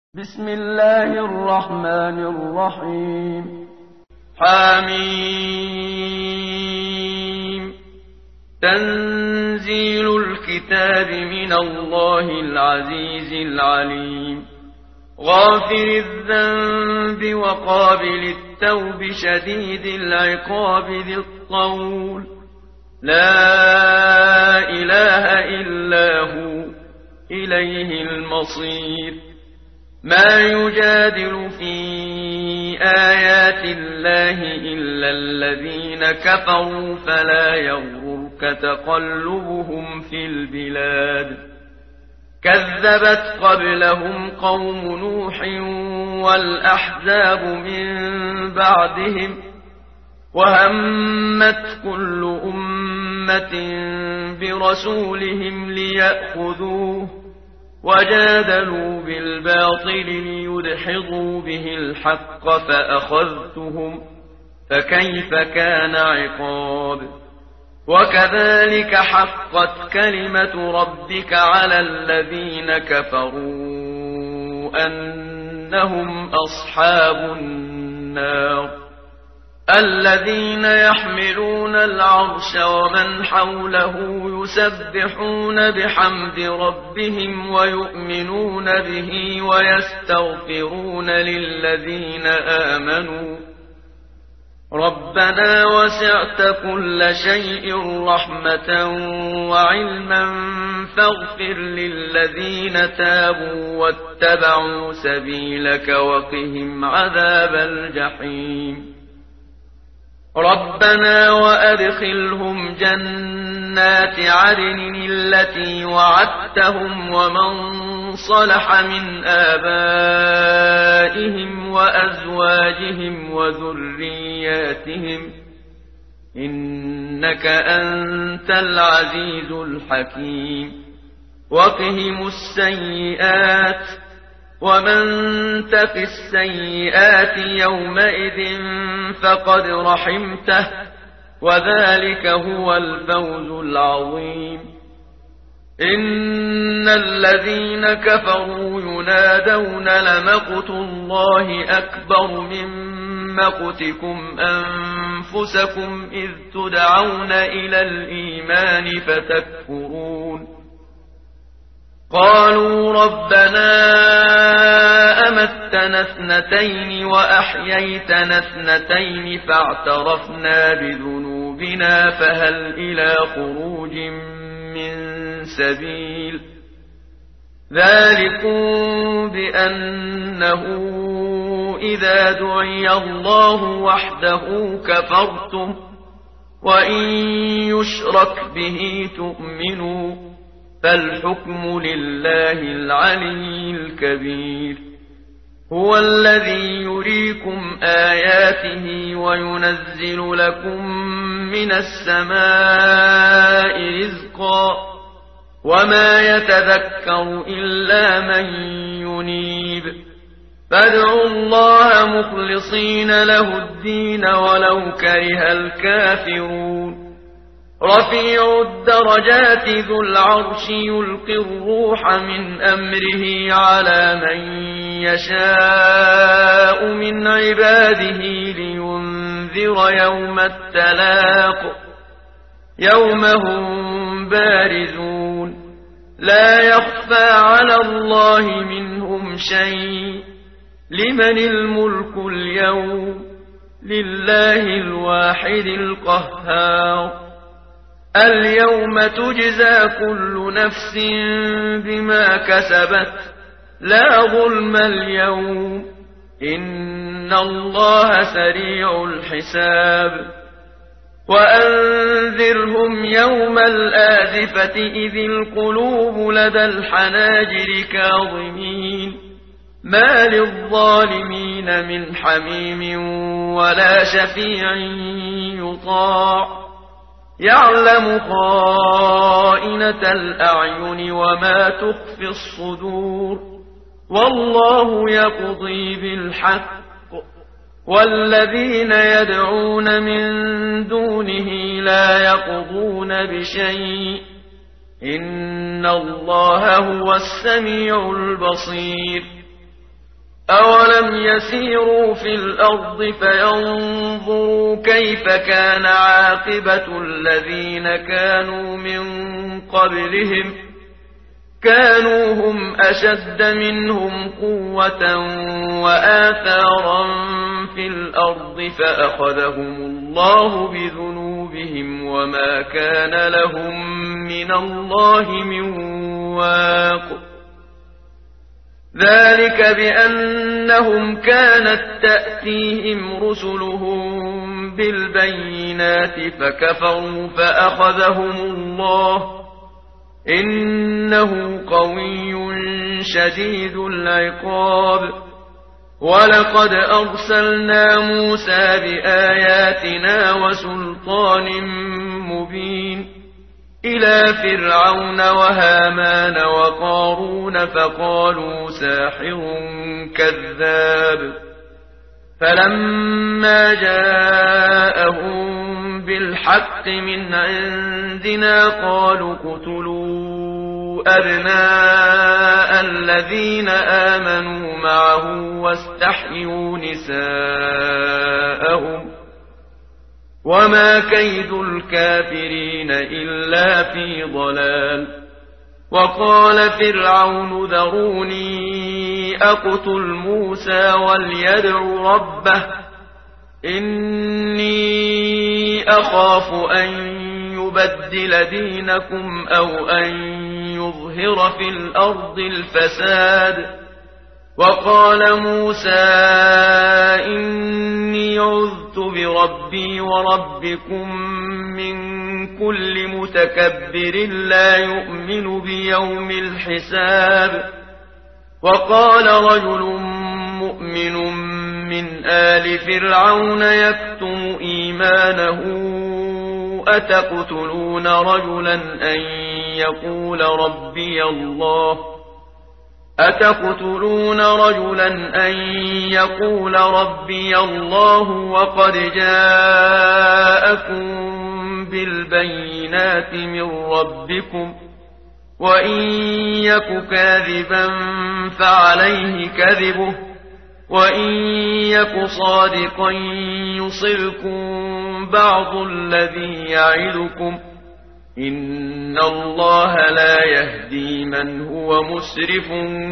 بسم الله الرحمن الرحيم. حميم. تنزيل الكتاب من الله العزيز العليم. غافر الذنب وقابل التوب شديد العقاب ذي الطول. لا إله إلا هو إليه المصير. ما يجادل في آيات الله إلا الذين كفروا فلا يغررك تقلبهم في البلاد. كذبت قبلهم قوم نوح والأحزاب من بعدهم وهمت كل أمة برسولهم ليأخذوه وجادلوا بالباطل ليدحضوا به الحق فأخذتهم فكيف كان عقاب. وكذلك حقت كلمة ربك على الذين كفروا أنهم أصحاب النار. الذين يحملون العرش ومن حوله يسبحون بحمد ربهم ويؤمنون به ويستغفرون للذين آمنوا ربنا وسعت كل شيء رحمة وعلما فاغفر للذين تابوا واتبعوا سبيلك وقهم عذاب الجحيم. ربنا وأدخلهم جنات عدن التي وعدتهم ومن صلح من آبائهم وأزواجهم وذرياتهم إنك أنت العزيز الحكيم. وقهم السيئات ومن تق السيئات يومئذ فقد رحمته وذلك هو الفوز العظيم. إن الذين كفروا ينادون لمقت الله أكبر من مقتكم أنفسكم إذ تدعون إلى الإيمان فتكفرون. قالوا ربنا أمتنا اثنتين وأحييتنا اثنتين فاعترفنا بذنوبنا فهل إلى خروج من سبيل. ذلكم بأنه إذا دعي الله وحده كفرتم وإن يشرك به تؤمنوا فالحكم لله العلي الكبير. هو الذي يريكم آياته وينزل لكم من السماء رزقا وما يتذكر إلا من ينيب. فادعوا الله مخلصين له الدين ولو كره الكافرون. رفيع الدرجات ذو العرش يلقي الروح من أمره على من يشاء من عباده لينذر يوم التلاق يوم هم بارزون لا يخفى على الله منهم شيء. لمن الملك اليوم لله الواحد القهار. اليوم تجزى كل نفس بما كسبت لا ظلم اليوم إن الله سريع الحساب. وأنذرهم يوم الآزفة إذ القلوب لدى الحناجر كاظمين ما للظالمين من حميم ولا شفيع يطاع. يعلم خائنة الأعين وما تخفي الصدور والله يقضي بالحق والذين يدعون من دونه لا يقضون بشيء إن الله هو السميع البصير. أولم يسيروا في الأرض فينظروا كيف كان عاقبة الذين كانوا من قبلهم كانوا هم أشد منهم قوة وآثارا في الأرض فأخذهم الله بذنوبهم وما كان لهم من الله من واق ذلك بأنهم كانت تأتيهم رسلهم بالبينات فكفروا فأخذهم الله إنه قوي شديد العقاب ولقد أرسلنا موسى بآياتنا وسلطان مبين إلى فرعون وهامان وقارون فقالوا ساحر كذاب فلما جاءهم بالحق من عندنا قالوا اقتلوا أبناء الذين آمنوا معه واستحيوا نساءهم وما كيد الكافرين إلا في ضلال وقال فرعون ذروني أقتل موسى وليدع ربه إني أخاف أن يبدل دينكم أو أن يظهر في الأرض الفساد وقال موسى إني عذت بربي وربكم من كل متكبر لا يؤمن بيوم الحساب وقال رجل مؤمن من آل فرعون يكتم إيمانه أتقتلون رجلا أن يقول ربي الله وقد جاءكم بالبينات من ربكم وإن يك كاذبا فعليه كذبه وإن يك صادقا يصبكم بعض الذي يعدكم إن الله لا يهدي من هو مسرف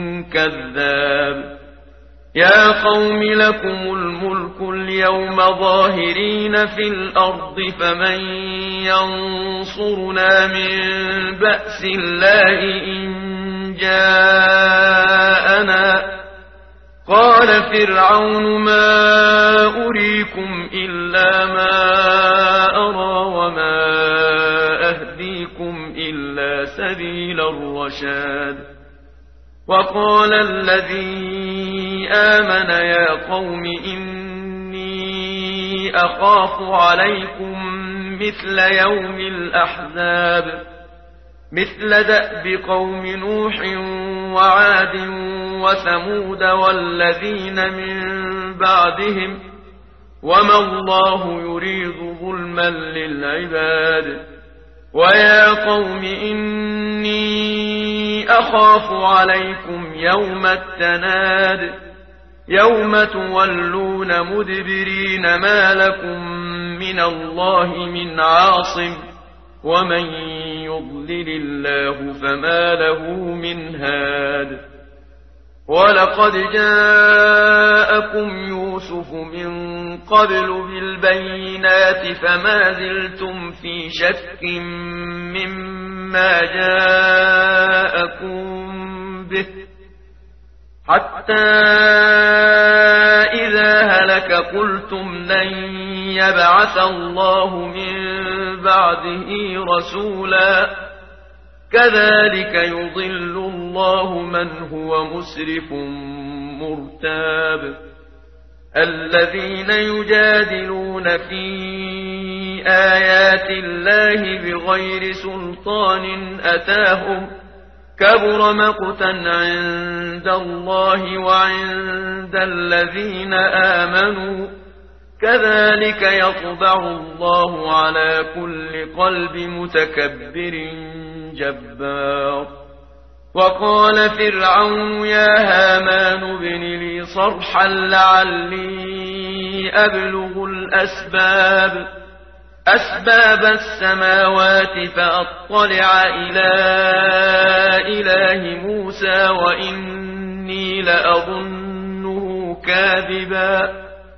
كذاب يا قوم لكم الملك اليوم ظاهرين في الأرض فمن ينصرنا من بأس الله إن جاءنا قال فرعون ما أريكم إلا ما أرى وما أهديكم إلا سبيل الرشاد وقال الذي آمن يا قوم إني أخاف عليكم مثل يوم الأحزاب مثل دأب قوم نوح وعاد وثمود والذين من بعدهم وما الله يريد ظلما للعباد ويا قوم إني أخاف عليكم يوم التناد يوم تولون مدبرين ما لكم من الله من عاصم ومن يضلل الله فما له من هاد ولقد جاءكم يوسف من قبل بالبينات فما زلتم في شك مما جاءكم به حتى إذا هلك قلتم لن يبعث الله من بعده رسولا كذلك يضل الله من هو مسرف مرتاب الذين يجادلون في آيات الله بغير سلطان أتاهم كبر مقتا عند الله وعند الذين آمنوا كذلك يطبع الله على كل قلب متكبر جبار وقال فرعون يا هامان ابن لي صرحا لعلي أبلغ أسباب السماوات فأطلع إلى إله موسى وإني لأظنه كاذبا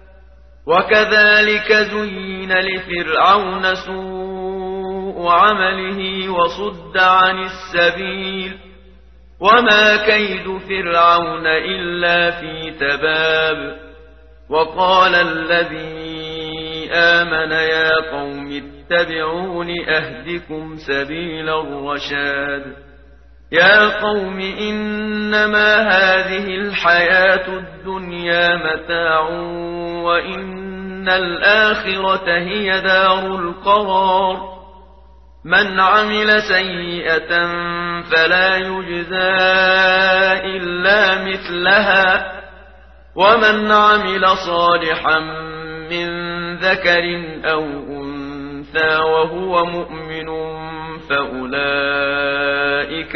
وكذلك زين لفرعون سوء عمله وصد عن السبيل وما كيد فرعون إلا في تباب وقال الذي آمن يا قوم اتبعون أهدكم سبيل الرشاد يا قوم إنما هذه الحياة الدنيا متاع وإن الآخرة هي دار القرار من عمل سيئة فلا يجزى إلا مثلها ومن عمل صالحا من ذكر أو أنثى وهو مؤمن فأولئك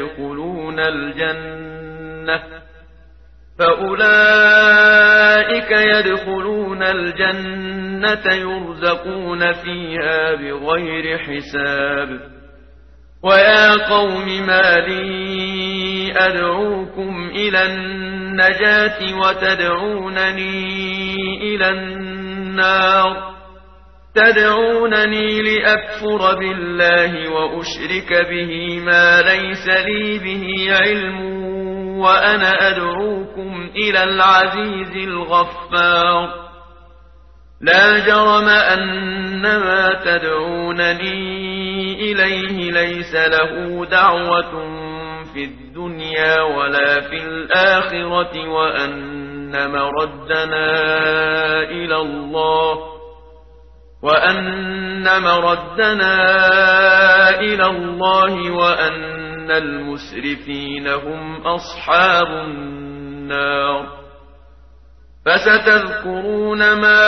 يدخلون الجنة يرزقون فيها بغير حساب ويا قوم ما لي أدعوكم إلى النجاة وتدعونني إلى النار تدعونني لأكفر بالله وأشرك به ما ليس لي به علم وأنا أدعوكم إلى العزيز الغفار لا جرم أن ما تدعونني إليه ليس له دعوة في الدنيا ولا في الآخرة وأن مردنا إلى الله وأن المسرفين هم أصحاب النار فستذكرون ما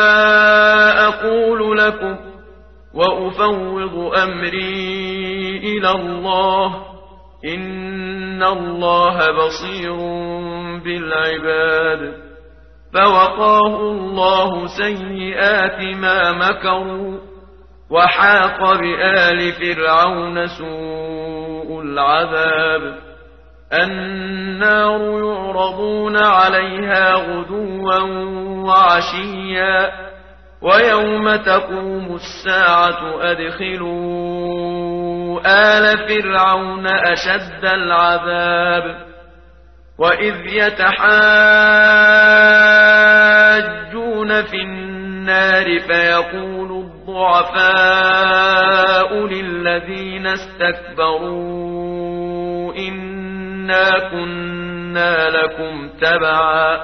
أقول لكم وأفوض أمري إلى الله إن الله بصير بالعباد فوقاه الله سيئات ما مكروا وحاق بآل فرعون سوء العذاب النار يعرضون عليها غدوا وعشيا ويوم تقوم الساعة أدخلوا آل فرعون أشد العذاب وإذ يتحاجون في النار فيقول الضعفاء للذين استكبروا إنا كنا لكم تبعا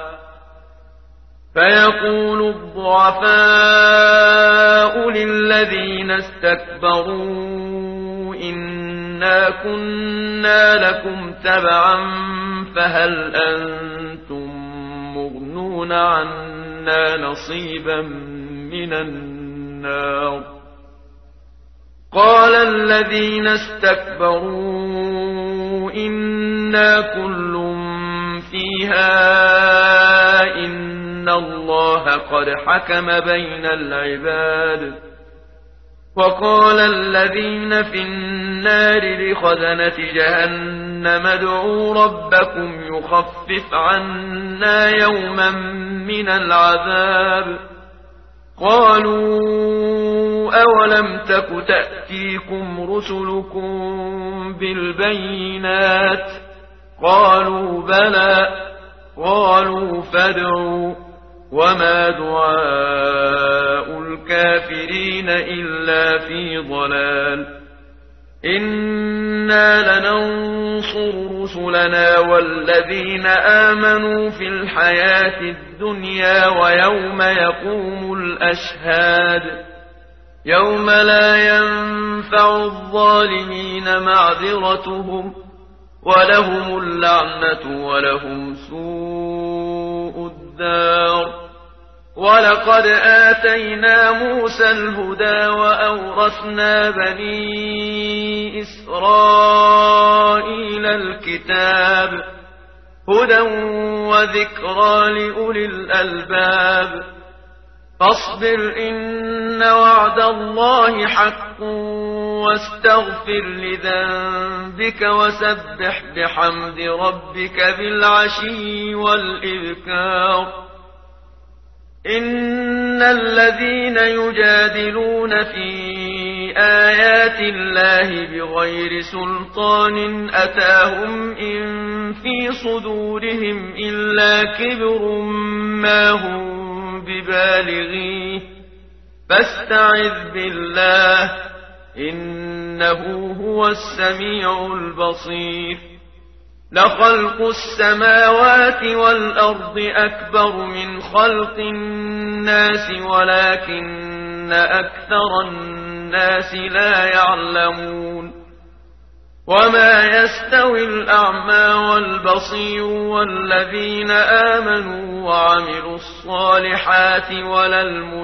فهل أنتم مغنون عنا نصيبا من النار قال الذين استكبروا إنا كل فيها إن الله قد حكم بين العباد وقال الذين في النار لخزنة جهنم ادعوا ربكم يخفف عنا يوما من العذاب قالوا أولم تك تأتيكم رسلكم بالبينات قالوا بلى قالوا فادعوا وما دعاء الكافرين إلا في ضلال إنا لننصر رسلنا والذين آمنوا في الحياة الدنيا ويوم يقوم الأشهاد يوم لا ينفع الظالمين معذرتهم ولهم اللعنة ولهم سوء الدار ولقد آتينا موسى الهدى وأورثنا بني إسرائيل الكتاب هدى وذكرى لأولي الألباب فاصبر إن وعد الله حق واستغفر لذنبك وسبح بحمد ربك بالعشي والإذكار إن الذين يجادلون في آيات الله بغير سلطان أتاهم إن في صدورهم إلا كبر ما هم ببالغيه فاستعذ بالله إنه هو السميع البصير لخلق السماوات والأرض أكبر من خلق الناس ولكن أكثر الناس لا يعلمون وما يستوي الأعمى والبصير والذين آمنوا وعملوا الصالحات ولا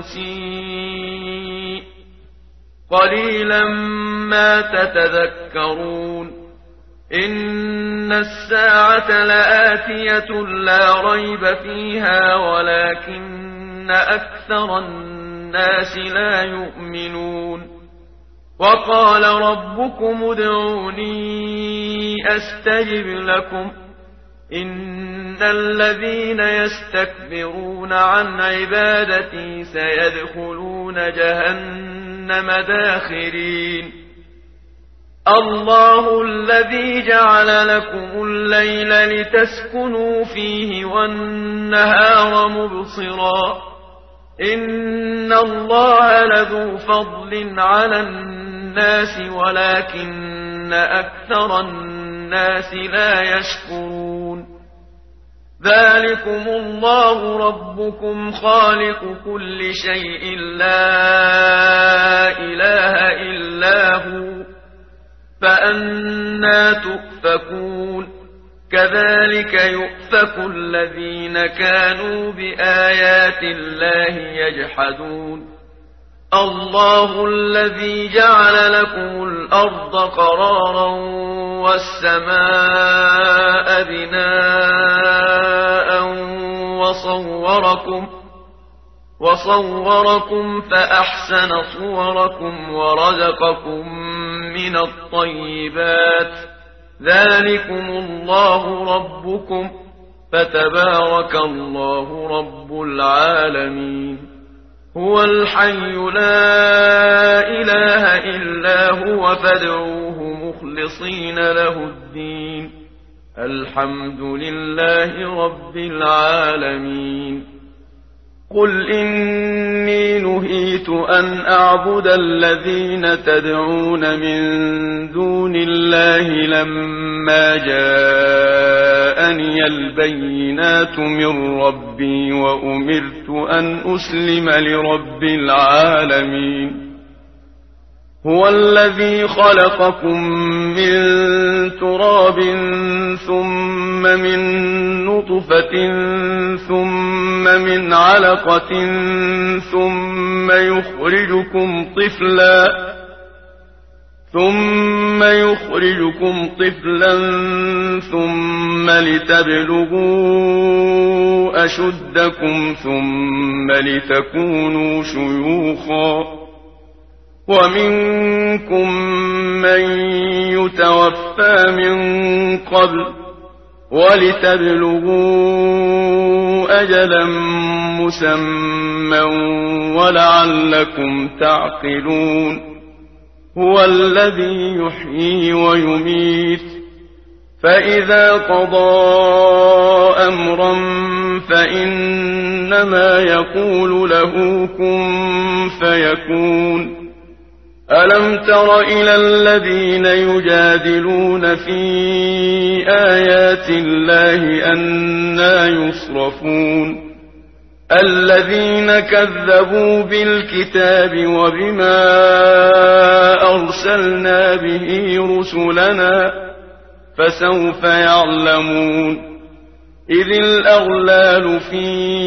المسيء قليلا ما تتذكرون إن الساعة لآتية لا ريب فيها ولكن أكثر الناس لا يؤمنون وقال ربكم ادعوني أستجب لكم إن الذين يستكبرون عن عبادتي سيدخلون جهنم داخرين الله الذي جعل لكم الليل لتسكنوا فيه والنهار مبصرا إن الله لذو فضل على الناس ولكن أكثر الناس لا يشكرون ذلكم الله ربكم خالق كل شيء لا إله إلا هو فأنى تؤفكون كذلك يؤفك الذين كانوا بآيات الله يجحدون الله الذي جعل لكم الأرض قرارا والسماء بناء وصوركم فأحسن صوركم ورزقكم من الطيبات ذلكم الله ربكم فتبارك الله رب العالمين هو الحي لا إله إلا هو فادعوه مخلصين له الدين الحمد لله رب العالمين قل إني نهيت أن أعبد الذين تدعون من دون الله لما جاءني البينات من ربي وأمرت أن أسلم لرب العالمين هو الذي خلقكم من تراب ثم من نطفة ثم من علقة ثم يخرجكم طفلا ثم لتبلغوا أشدكم ثم لتكونوا شيوخا ومنكم من يتوفى من قبل ولتبلغوا أجلا مسمى ولعلكم تعقلون هو الذي يحيي ويميت فإذا قضى أمرا فإنما يقول له كن فيكون ألم تر إلى الذين يجادلون في آيات الله أنى يصرفون الذين كذبوا بالكتاب وبما أرسلنا به رسلنا فسوف يعلمون إذ الأغلال في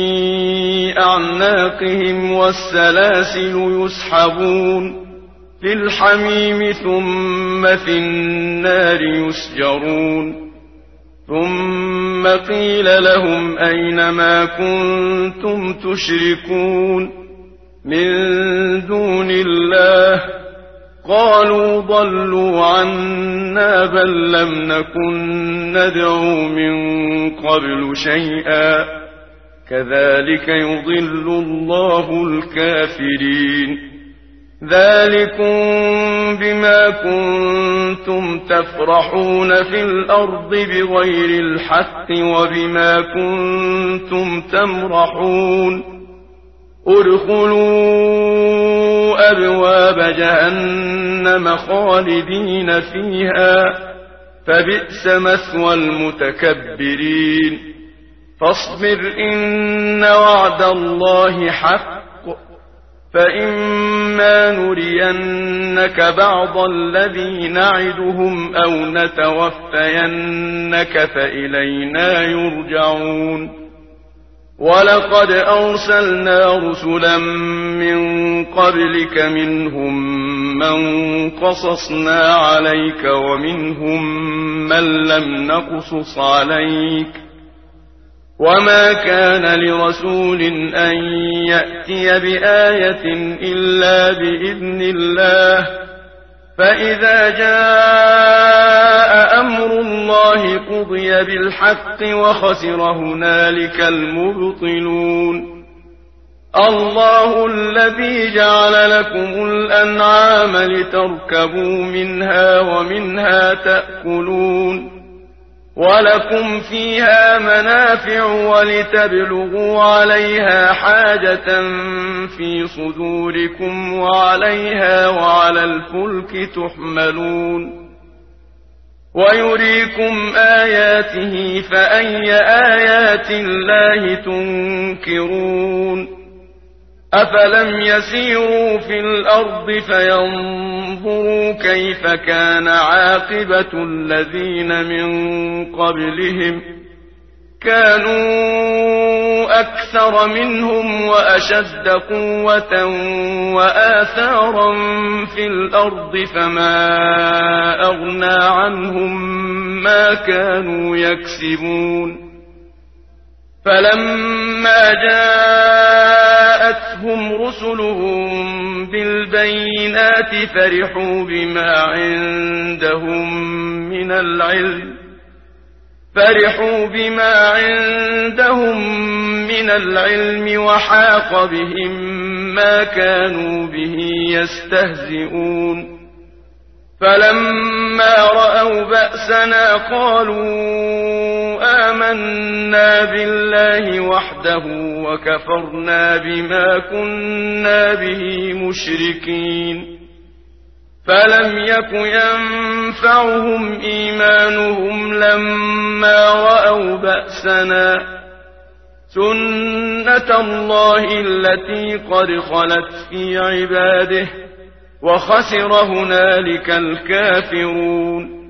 أعناقهم والسلاسل يسحبون في الحميم ثم في النار يسجرون ثم قيل لهم أين ما كنتم تشركون من دون الله قالوا ضلوا عنا بل لم نكن ندعو من قبل شيئا كذلك يضل الله الكافرين ذلكم بما كنتم تفرحون في الأرض بغير الحق وبما كنتم تمرحون ادخلوا أبواب جهنم خالدين فيها فبئس مثوى المتكبرين فاصبر إن وعد الله حق فإما نرينك بعض الذي نعدهم أو نتوفينك فإلينا يرجعون ولقد أرسلنا رسلا من قبلك منهم من قصصنا عليك ومنهم من لم نقصص عليك وما كان لرسول أن يأتي بآية إلا بإذن الله فإذا جاء أمر الله قضي بالحق وخسر هنالك المبطلون الله الذي جعل لكم الأنعام لتركبوا منها ومنها تأكلون ولكم فيها منافع ولتبلغوا عليها حاجة في صدوركم وعليها وعلى الفلك تحملون ويريكم آياته فأي آيات الله تنكرون أفلم يسيروا في الأرض فينظروا كيف كان عاقبة الذين من قبلهم كانوا أكثر منهم وأشد قوة وآثارا في الأرض فما أغنى عنهم ما كانوا يكسبون فلما جاءتهم رسلهم بالبينات فرحوا بما عندهم من العلم وحاق بهم ما كانوا به يستهزئون فلما رأوا بأسنا قالوا آمنا بالله وحده وكفرنا بما كنا به مشركين فلم يك ينفعهم إيمانهم لما رأوا بأسنا سنة الله التي قد خلت في عباده وخسر هنالك الكافرون